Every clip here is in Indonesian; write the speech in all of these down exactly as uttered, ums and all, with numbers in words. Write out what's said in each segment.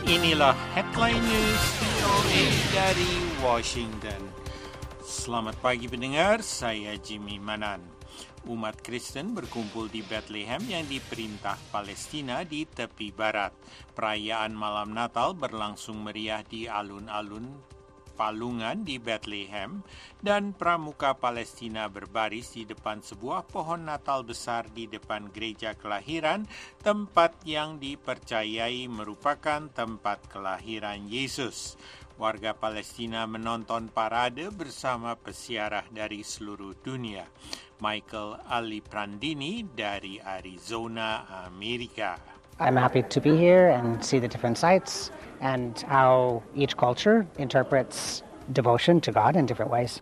Inilah headline news V O A dari Washington. Selamat pagi pendengar, saya Jimmy Manan. Umat Kristen berkumpul di Bethlehem yang diperintah Palestina di tepi barat. Perayaan malam Natal berlangsung meriah di alun-alun Palungan di Bethlehem dan pramuka Palestina berbaris di depan sebuah pohon Natal besar di depan gereja kelahiran, tempat yang dipercayai merupakan tempat kelahiran Yesus. Warga Palestina menonton parade bersama peziarah dari seluruh dunia. Michael Aliprandini dari Arizona, Amerika. I'm happy to be here and see the different sites and how each culture interprets devotion to God in different ways.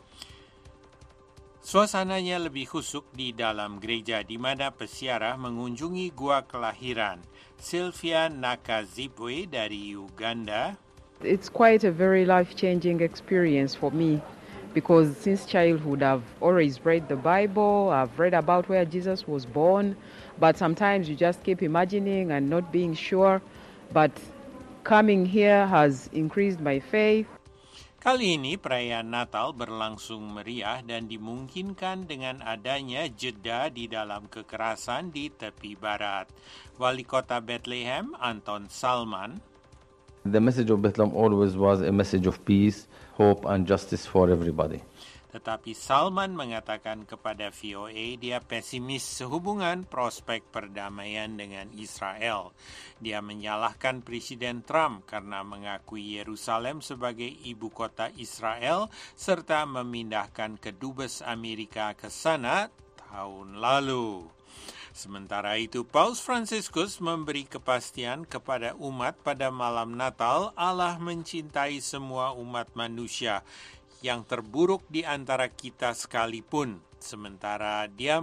Suasananya lebih khusyuk di dalam gereja di mana peziarah mengunjungi gua kelahiran. Sylvia Nakazibwe dari Uganda. It's quite a very life-changing experience for me because since childhood I've always read the Bible, I've read about where Jesus was born, but sometimes you just keep imagining and not being sure, but coming here has increased my faith. Kali ini perayaan Natal berlangsung meriah dan dimungkinkan dengan adanya jeda di dalam kekerasan di tepi barat. Wali Kota Bethlehem, Anton Salman. The message of Bethlehem always was a message of peace, hope and justice for everybody. Tetapi Salman mengatakan kepada V O A dia pesimis sehubungan prospek perdamaian dengan Israel. Dia menyalahkan Presiden Trump karena mengakui Yerusalem sebagai ibu kota Israel serta memindahkan kedubes Amerika ke sana tahun lalu. Sementara itu, Paus Fransiskus memberi kepastian kepada umat pada malam Natal, Allah mencintai semua umat manusia, yang terburuk di antara kita sekalipun. Sementara dia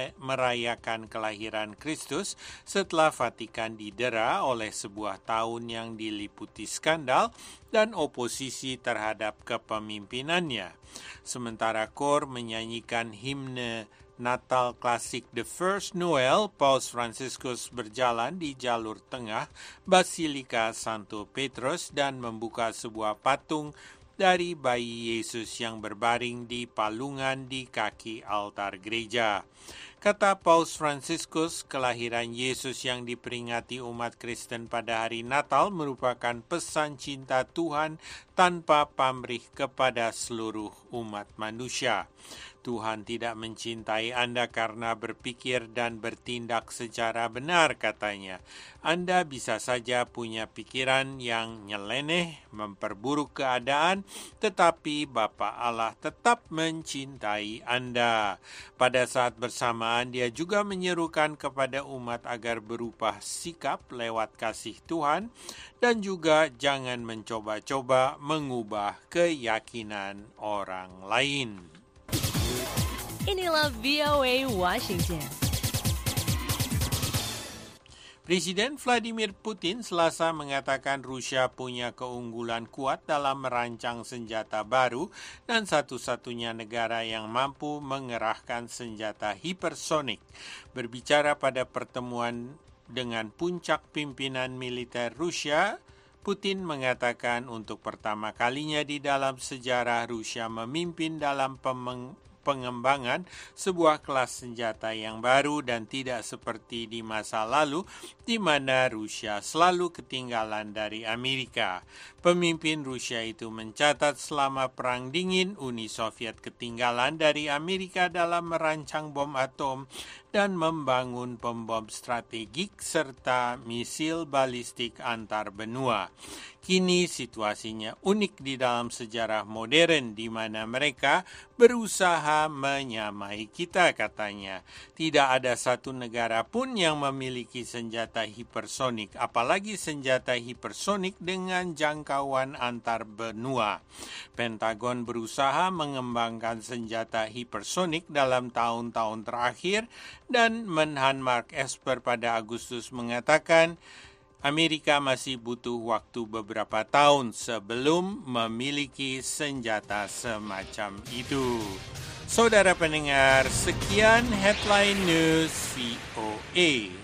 merayakan kelahiran Kristus setelah Vatikan didera oleh sebuah tahun yang diliputi skandal dan oposisi terhadap kepemimpinannya. Sementara kor menyanyikan himne Natal klasik The First Noel, Paus Fransiskus berjalan di jalur tengah Basilika Santo Petrus dan membuka sebuah patung dari bayi Yesus yang berbaring di palungan di kaki altar gereja. Kata Paus Fransiskus, kelahiran Yesus yang diperingati umat Kristen pada hari Natal merupakan pesan cinta Tuhan tanpa pamrih kepada seluruh umat manusia. Tuhan tidak mencintai Anda karena berpikir dan bertindak secara benar, katanya. Anda bisa saja punya pikiran yang nyeleneh, memperburuk keadaan, tetapi Bapa Allah tetap mencintai Anda. Pada saat bersamaan, dia juga menyerukan kepada umat agar berubah sikap lewat kasih Tuhan, dan juga jangan mencoba-coba mengubah keyakinan orang lain. Inilah V O A Washington. Presiden Vladimir Putin Selasa mengatakan Rusia punya keunggulan kuat dalam merancang senjata baru dan satu-satunya negara yang mampu mengerahkan senjata hipersonik. Berbicara pada pertemuan dengan puncak pimpinan militer Rusia, Putin mengatakan untuk pertama kalinya di dalam sejarah Rusia memimpin dalam pemeng- pengembangan sebuah kelas senjata yang baru dan tidak seperti di masa lalu di mana Rusia selalu ketinggalan dari Amerika. Pemimpin Rusia itu mencatat selama Perang Dingin Uni Soviet ketinggalan dari Amerika dalam merancang bom atom dan membangun pembom strategik serta misil balistik antar benua. Kini situasinya unik di dalam sejarah modern di mana mereka berusaha menyamai kita, katanya. Tidak ada satu negara pun yang memiliki senjata hipersonik, apalagi senjata hipersonik dengan jangkauan antar benua. Pentagon berusaha mengembangkan senjata hipersonik dalam tahun-tahun terakhir dan Menhan Mark Esper pada Agustus mengatakan Amerika masih butuh waktu beberapa tahun sebelum memiliki senjata semacam itu. Saudara pendengar, sekian Headline News V O A.